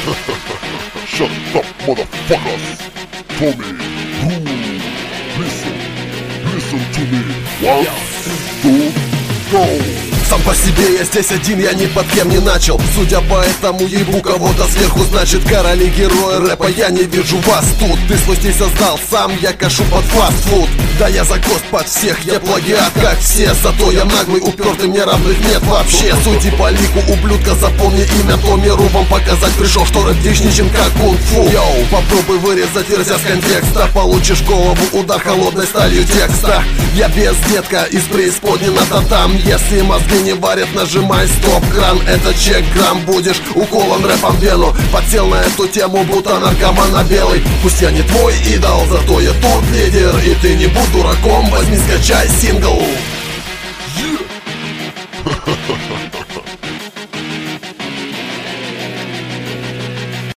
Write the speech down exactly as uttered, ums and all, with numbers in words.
Shut up, motherfuckers! Tommy, who? Listen, listen to me. One, two, go! Сам по себе я здесь один, я ни под кем не начал. Судя по этому ебу кого-то сверху, значит короли герои рэпа, я не вижу вас тут. Ты свой стиль создал сам, я кашу под фастфуд. Да я за гост под всех, я плагиат как все. Зато я наглый, упертый, мне равных нет вообще. Судьи по лику ублюдка, запомни имя Томми Ру. Вам показать пришел, что рэп дичничен как кунг-фу. Йоу, попробуй вырезать версия с контекста. Получишь голову, удар холодной сталью текста. Я без детка из преисподней на татам. Если мозги не варят, нажимай стоп-кран. Это чек-грамм, будешь уколон рэпом в вену. Подсел на эту тему, будто наркомана белый. Пусть я не твой идол, зато я тут лидер. И ты не будь дураком, возьми, скачай сингл. Yeah.